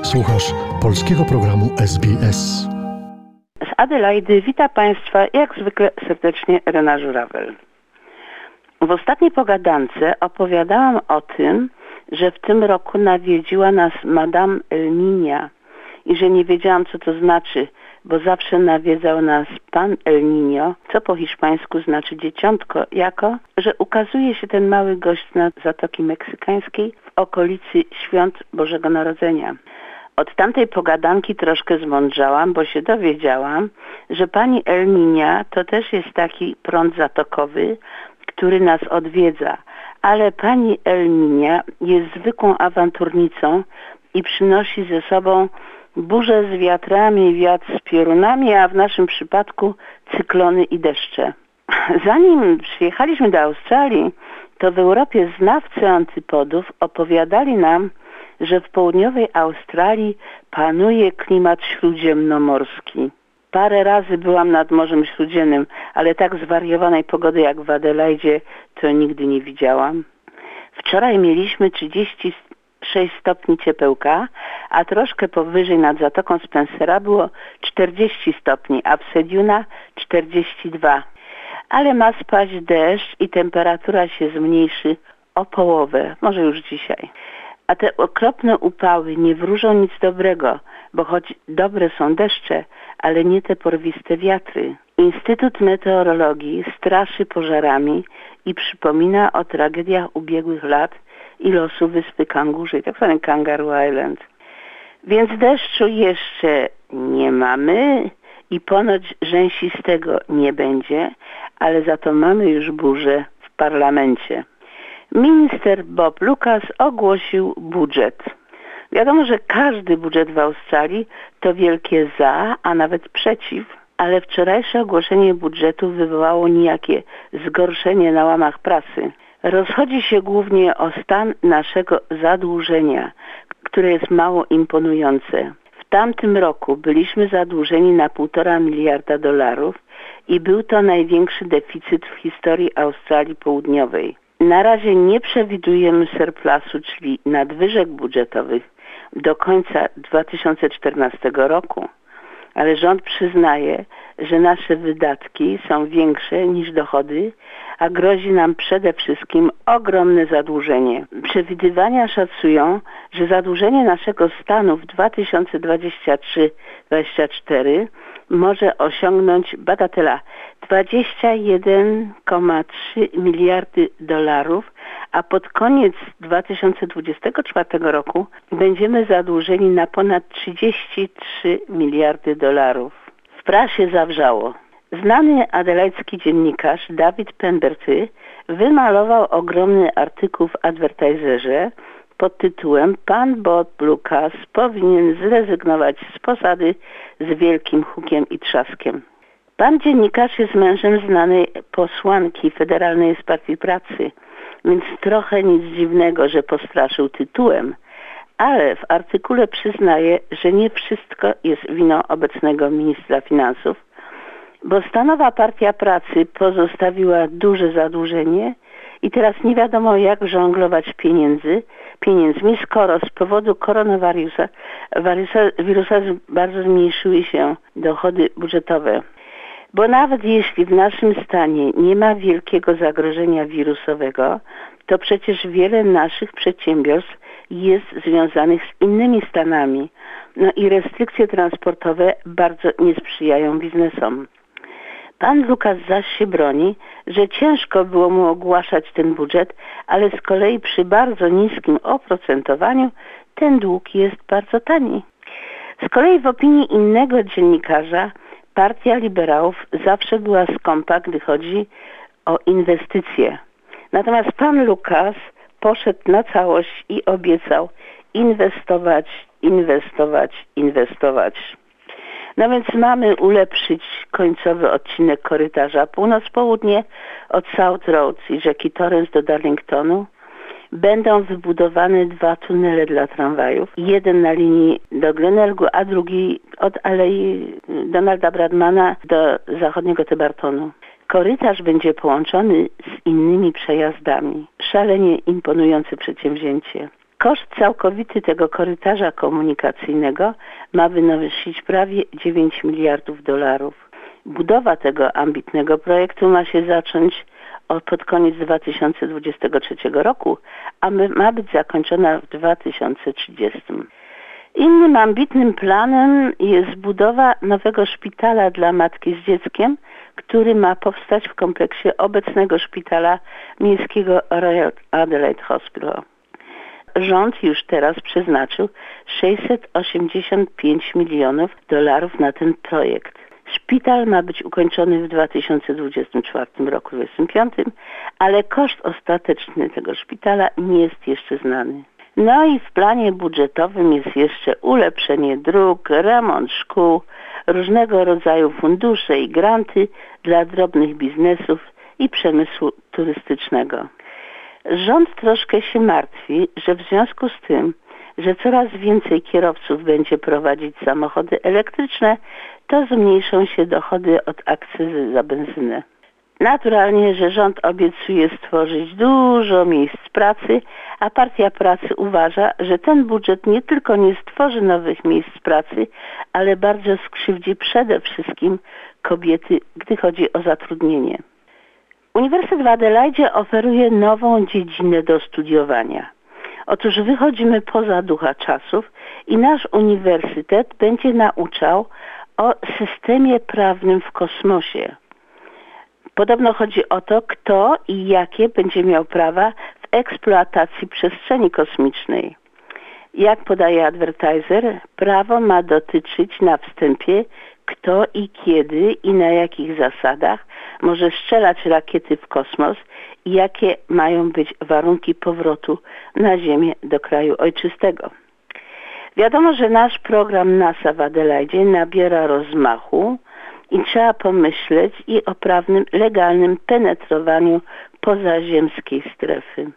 Słuchasz polskiego programu SBS. Z Adelaidy wita Państwa jak zwykle serdecznie Rena Żurawel. W ostatniej pogadance opowiadałam o tym, że w tym roku nawiedziła nas Madame El Niña i że nie wiedziałam, co to znaczy, bo zawsze nawiedzał nas Pan El Niño, co po hiszpańsku znaczy dzieciątko, jako że ukazuje się ten mały gość na Zatoki Meksykańskiej w okolicy Świąt Bożego Narodzenia. Od tamtej pogadanki troszkę zmądrzałam, bo się dowiedziałam, że pani El Niña to też jest taki prąd zatokowy, który nas odwiedza. Ale pani El Niña jest zwykłą awanturnicą i przynosi ze sobą burzę z wiatrami, wiatr z piorunami, a w naszym przypadku cyklony i deszcze. Zanim przyjechaliśmy do Australii, to w Europie znawcy antypodów opowiadali nam, że w południowej Australii panuje klimat śródziemnomorski. Parę razy byłam nad Morzem Śródziemnym, ale tak zwariowanej pogody jak w Adelaidzie to nigdy nie widziałam. Wczoraj mieliśmy 36 stopni ciepełka, a troszkę powyżej nad Zatoką Spencera było 40 stopni, a w Sediuna 42. Ale ma spaść deszcz i temperatura się zmniejszy o połowę, może już dzisiaj. A te okropne upały nie wróżą nic dobrego, bo choć dobre są deszcze, ale nie te porwiste wiatry. Instytut Meteorologii straszy pożarami i przypomina o tragediach ubiegłych lat i losu wyspy Kangurzy, tak zwany Kangaroo Island. Więc deszczu jeszcze nie mamy i ponoć rzęsistego nie będzie, ale za to mamy już burzę w parlamencie. Minister Bob Lucas ogłosił budżet. Wiadomo, że każdy budżet w Australii to wielkie za, a nawet przeciw, ale wczorajsze ogłoszenie budżetu wywołało niejakie zgorszenie na łamach prasy. Rozchodzi się głównie o stan naszego zadłużenia, które jest mało imponujące. W tamtym roku byliśmy zadłużeni na $1,5 miliarda i był to największy deficyt w historii Australii Południowej. Na razie nie przewidujemy surplusu, czyli nadwyżek budżetowych do końca 2014 roku, ale rząd przyznaje, że nasze wydatki są większe niż dochody, a grozi nam przede wszystkim ogromne zadłużenie. Przewidywania szacują, że zadłużenie naszego stanu w 2023-2024 może osiągnąć bagatela $21,3 miliardy, a pod koniec 2024 roku będziemy zadłużeni na ponad $33 miliardy. W prasie zawrzało. Znany adelaidzki dziennikarz David Penberty wymalował ogromny artykuł w Advertiserze pod tytułem Pan Bob Lucas powinien zrezygnować z posady z wielkim hukiem i trzaskiem. Pan dziennikarz jest mężem znanej posłanki Federalnej z Partii Pracy, więc trochę nic dziwnego, że postraszył tytułem, ale w artykule przyznaje, że nie wszystko jest winą obecnego ministra finansów, bo stanowa Partia Pracy pozostawiła duże zadłużenie i teraz nie wiadomo jak żonglować pieniędzmi, skoro z powodu koronawirusa bardzo zmniejszyły się dochody budżetowe. Bo nawet jeśli w naszym stanie nie ma wielkiego zagrożenia wirusowego, to przecież wiele naszych przedsiębiorstw jest związanych z innymi stanami. No i restrykcje transportowe bardzo nie sprzyjają biznesom. Pan Lucas zaś się broni, że ciężko było mu ogłaszać ten budżet, ale z kolei przy bardzo niskim oprocentowaniu ten dług jest bardzo tani. Z kolei w opinii innego dziennikarza Partia Liberałów zawsze była skąpa, gdy chodzi o inwestycje. Natomiast pan Lucas poszedł na całość i obiecał inwestować. No więc mamy ulepszyć końcowy odcinek korytarza północ-południe od South Road i rzeki Torrens do Darlingtonu. Będą wybudowane 2 tunele dla tramwajów. Jeden na linii do Glenelgu, a drugi od Alei Donalda Bradmana do zachodniego Tebartonu. Korytarz będzie połączony z innymi przejazdami. Szalenie imponujące przedsięwzięcie. Koszt całkowity tego korytarza komunikacyjnego ma wynosić prawie 9 miliardów dolarów. Budowa tego ambitnego projektu ma się zacząć pod koniec 2023 roku, a ma być zakończona w 2030. Innym ambitnym planem jest budowa nowego szpitala dla matki z dzieckiem, który ma powstać w kompleksie obecnego szpitala miejskiego Royal Adelaide Hospital. Rząd już teraz przeznaczył 685 milionów dolarów na ten projekt. Szpital ma być ukończony w 2024 roku, 2025, ale koszt ostateczny tego szpitala nie jest jeszcze znany. No i w planie budżetowym jest jeszcze ulepszenie dróg, remont szkół, różnego rodzaju fundusze i granty dla drobnych biznesów i przemysłu turystycznego. Rząd troszkę się martwi, że w związku z tym, że coraz więcej kierowców będzie prowadzić samochody elektryczne, to zmniejszą się dochody od akcyzy za benzynę. Naturalnie, że rząd obiecuje stworzyć dużo miejsc pracy, a Partia Pracy uważa, że ten budżet nie tylko nie stworzy nowych miejsc pracy, ale bardzo skrzywdzi przede wszystkim kobiety, gdy chodzi o zatrudnienie. Uniwersytet w Adelaidzie oferuje nową dziedzinę do studiowania. Otóż wychodzimy poza ducha czasów i nasz uniwersytet będzie nauczał o systemie prawnym w kosmosie. Podobno chodzi o to, kto i jakie będzie miał prawa w eksploatacji przestrzeni kosmicznej. Jak podaje advertiser, prawo ma dotyczyć na wstępie, kto i kiedy i na jakich zasadach może strzelać rakiety w kosmos i jakie mają być warunki powrotu na Ziemię do kraju ojczystego. Wiadomo, że nasz program NASA w Adelaidzie nabiera rozmachu i trzeba pomyśleć i o prawnym, legalnym penetrowaniu pozaziemskiej strefy.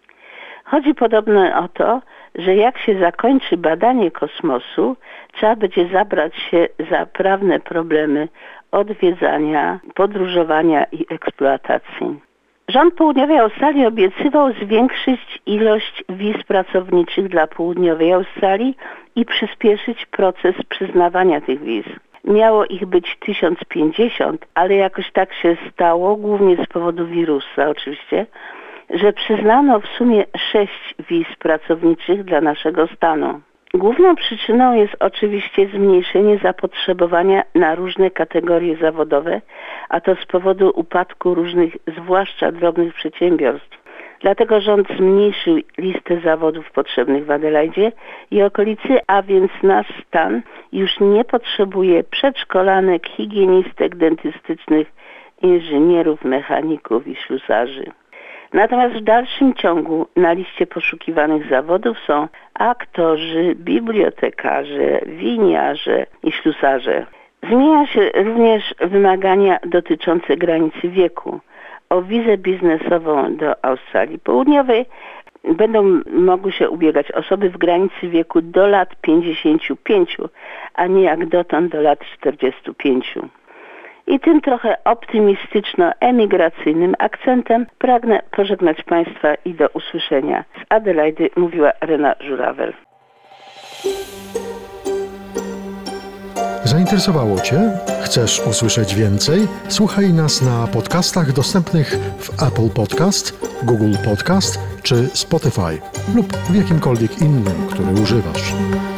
Chodzi podobno o to, że jak się zakończy badanie kosmosu, trzeba będzie zabrać się za prawne problemy odwiedzania, podróżowania i eksploatacji. Rząd Południowej Australii obiecywał zwiększyć ilość wiz pracowniczych dla Południowej Australii i przyspieszyć proces przyznawania tych wiz. Miało ich być 1050, ale jakoś tak się stało, głównie z powodu wirusa oczywiście, że przyznano w sumie 6 wiz pracowniczych dla naszego stanu. Główną przyczyną jest oczywiście zmniejszenie zapotrzebowania na różne kategorie zawodowe, a to z powodu upadku różnych, zwłaszcza drobnych przedsiębiorstw. Dlatego rząd zmniejszył listę zawodów potrzebnych w Adelaidzie i okolicy, a więc nasz stan już nie potrzebuje przedszkolanek, higienistek dentystycznych, inżynierów, mechaników i ślusarzy. Natomiast w dalszym ciągu na liście poszukiwanych zawodów są aktorzy, bibliotekarze, winiarze i ślusarze. Zmienia się również wymagania dotyczące granicy wieku. O wizę biznesową do Australii Południowej będą mogły się ubiegać osoby w granicy wieku do lat 55, a nie jak dotąd do lat 45. I tym trochę optymistyczno-emigracyjnym akcentem pragnę pożegnać Państwa i do usłyszenia. Z Adelaidy mówiła Rena Żurawel. Zainteresowało Cię? Chcesz usłyszeć więcej? Słuchaj nas na podcastach dostępnych w Apple Podcast, Google Podcast czy Spotify lub w jakimkolwiek innym, który używasz.